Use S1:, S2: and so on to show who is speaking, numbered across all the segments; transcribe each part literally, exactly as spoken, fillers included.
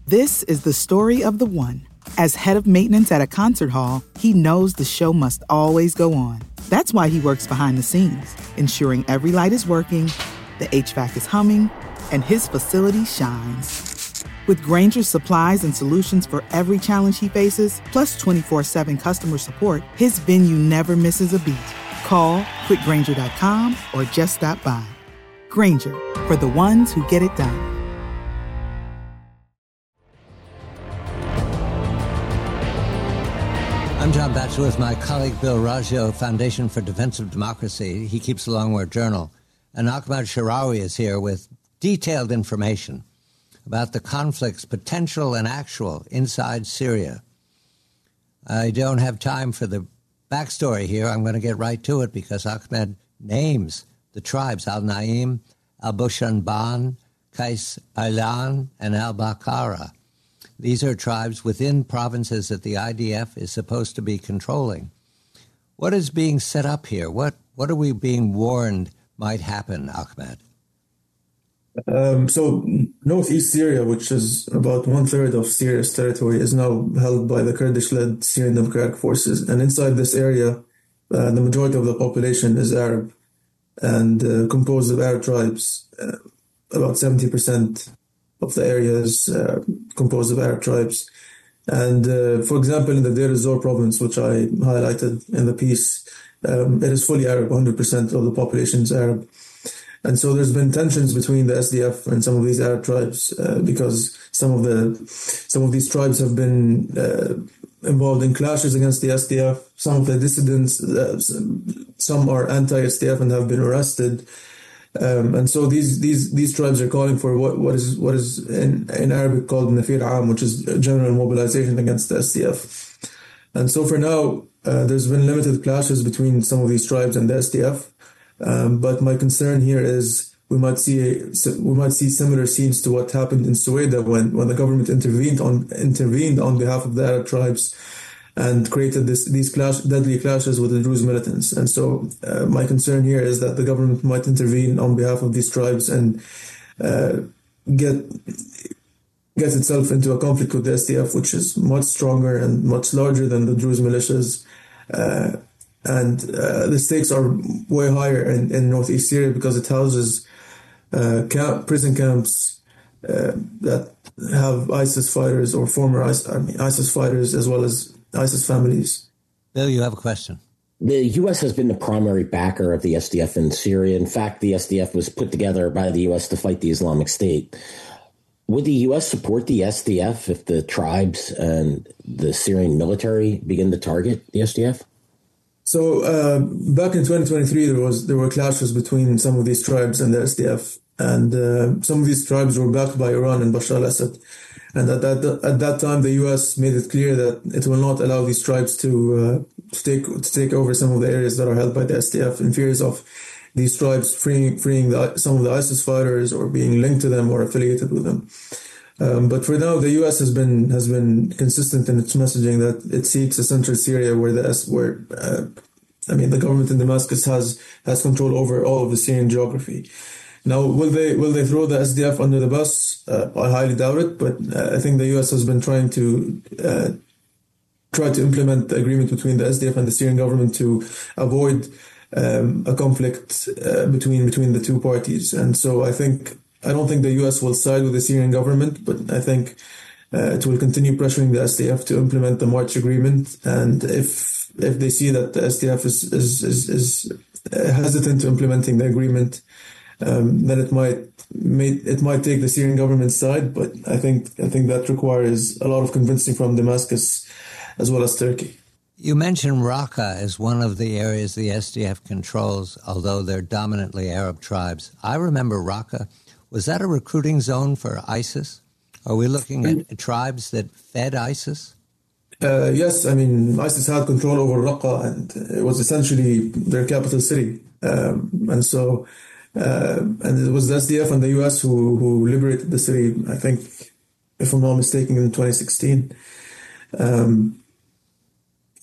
S1: This is the story of the one. As head of maintenance at a concert hall, he knows the show must always go on. That's why he works behind the scenes, ensuring every light is working, the H V A C is humming, and his facility shines. With Grainger's supplies and solutions for every challenge he faces, plus twenty-four seven customer support, his venue never misses a beat. Call quick grainger dot com or just stop by. Grainger, for the ones who get it done.
S2: I'm John Batchelor with my colleague Bill Raggio, Foundation for Defense of Democracy. He keeps the Longwear Journal. And Ahmad Sharawi is here with detailed information about the conflict's potential and actual inside Syria. I don't have time for the backstory here. I'm going to get right to it because Ahmed names the tribes Al-Naim, Al-Bushanban, Qais Ailan, and Al-Bakara. These are tribes within provinces that the I D F is supposed to be controlling. What is being set up here? What what are we being warned might happen, Ahmed?
S3: Um, so northeast Syria, which is about one-third of Syria's territory, is now held by the Kurdish-led Syrian Democratic Forces. And inside this area, uh, the majority of the population is Arab and uh, composed of Arab tribes. Uh, about seventy percent of the area is uh, composed of Arab tribes. And uh, for example, in the Deir ez-Zor province, which I highlighted in the piece, um, it is fully Arab, one hundred percent of the population is Arab. And so there's been tensions between the S D F and some of these Arab tribes uh, because some of the some of these tribes have been uh, involved in clashes against the S D F. Some of the dissidents, uh, some are anti-S D F and have been arrested. Um, and so these these these tribes are calling for what, what is what is in, in Arabic called Nafir Am, which is a general mobilization against the S D F. And so for now, uh, there's been limited clashes between some of these tribes and the S D F. Um, but my concern here is we might see a, we might see similar scenes to what happened in Sueda when, when the government intervened on intervened on behalf of the Arab tribes and created this these clash, deadly clashes with the Druze militants. And so uh, my concern here is that the government might intervene on behalf of these tribes and uh, get get itself into a conflict with the S D F, which is much stronger and much larger than the Druze militias. Uh, and uh, the stakes are way higher in, in northeast Syria because it houses uh, camp, prison camps uh, that have ISIS fighters or former ISIS, I mean, ISIS fighters as well as ISIS families.
S2: Bill, you have a question.
S4: The U S has been the primary backer of the S D F in Syria. In fact, the S D F was put together by the U S to fight the Islamic State. Would the U S support the S D F if the tribes and the Syrian military begin to target the S D F?
S3: So uh, back in twenty twenty-three, there was there were clashes between some of these tribes and the S D F, and uh, some of these tribes were backed by Iran and Bashar al-Assad. And at that at that time, the U S made it clear that it will not allow these tribes to uh, to take to take over some of the areas that are held by the S D F in fears of these tribes freeing freeing the, some of the ISIS fighters or being linked to them or affiliated with them. Um, but for now, the U S has been has been consistent in its messaging that it seeks a central Syria where the where uh, I mean the government in Damascus has has control over all of the Syrian geography. Now, will they will they throw the S D F under the bus? Uh, I highly doubt it. But uh, I think the U S has been trying to uh, try to implement the agreement between the S D F and the Syrian government to avoid um, a conflict uh, between between the two parties. And so I think. I don't think the U S will side with the Syrian government, but I think uh, it will continue pressuring the S D F to implement the March agreement. And if if they see that the S D F is is is, is hesitant to implementing the agreement, um, then it might may, it might take the Syrian government's side. But I think I think that requires a lot of convincing from Damascus as well as Turkey.
S2: You mentioned Raqqa as one of the areas the S D F controls, although they're dominantly Arab tribes. I remember Raqqa. Was that a recruiting zone for ISIS? Are we looking at tribes that fed ISIS?
S3: Uh, yes, I mean, ISIS had control over Raqqa, and it was essentially their capital city. Um, and so, uh, and it was the S D F and the U S who, who liberated the city, I think, if I'm not mistaken, in twenty sixteen. Um,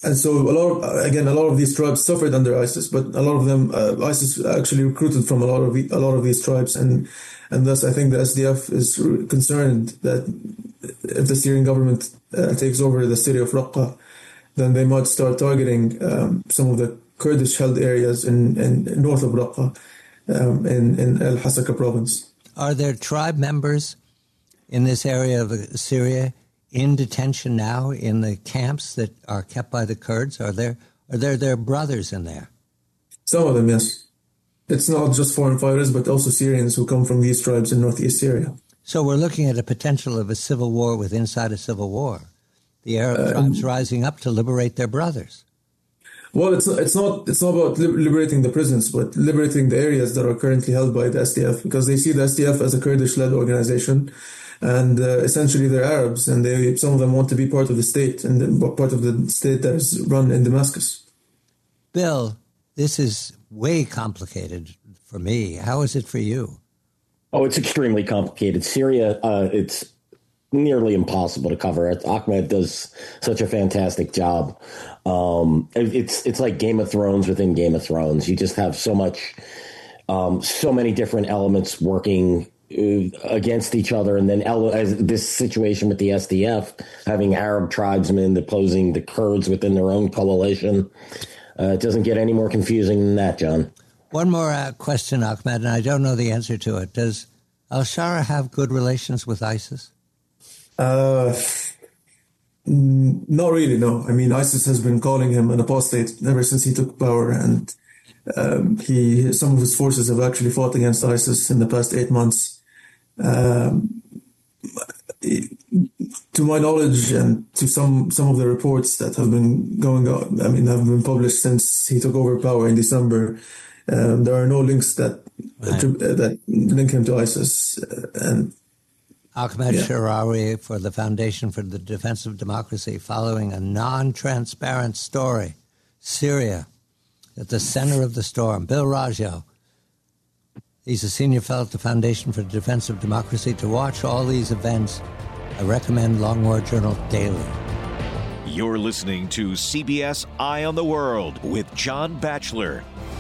S3: and so a lot of, again, a lot of these tribes suffered under ISIS, but a lot of them, uh, ISIS actually recruited from a lot of the, a lot of these tribes, and and thus I think the S D F is concerned that if the Syrian government uh, takes over the city of Raqqa, then they might start targeting um, some of the Kurdish-held areas in, in north of Raqqa, um, in in Al Hasaka province.
S2: Are there tribe members in this area of Syria in detention now in the camps that are kept by the Kurds? Are there are there their brothers in there?
S3: Some of them, yes. It's not just foreign fighters, but also Syrians who come from these tribes in northeast Syria.
S2: So we're looking at a potential of a civil war within inside a civil war. The Arab
S3: Uh,
S2: tribes rising up to liberate their brothers.
S3: Well, it's it's not it's not about liberating the prisons, but liberating the areas that are currently held by the S D F, because they see the S D F as a Kurdish-led organization, and uh, essentially they're Arabs, and they some of them want to be part of the state and the, part of the state that is run in Damascus.
S2: Bill, this is way complicated for me. How is it for you?
S4: Oh, it's extremely complicated. Syria, uh, it's nearly impossible to cover. Ahmed does such a fantastic job. Um, it, it's it's like Game of Thrones within Game of Thrones. You just have so much, um, so many different elements working uh, against each other, and then ele- as this situation with the S D F having Arab tribesmen opposing the Kurds within their own coalition. Uh, it doesn't get any more confusing than that, John.
S2: One more uh, question, Ahmed, and I don't know the answer to it. Does al-Shara have good relations with ISIS?
S3: Uh, not really, no. I mean, ISIS has been calling him an apostate ever since he took power, and um, he some of his forces have actually fought against ISIS in the past eight months. Um, to my knowledge, and to some, some of the reports that have been going on, I mean, have been published since he took over power in December, um, there are no links that right. uh, that link him to ISIS. Uh, and
S2: Ahmed
S3: yeah.
S2: Sharawi for the Foundation for the Defense of Democracy, following a non-transparent story. Syria, at the center of the storm. Bill Raggio, he's a senior fellow at the Foundation for the Defense of Democracy. To watch all these events, I recommend Long War Journal daily.
S5: You're listening to C B S Eye on the World with John Batchelor.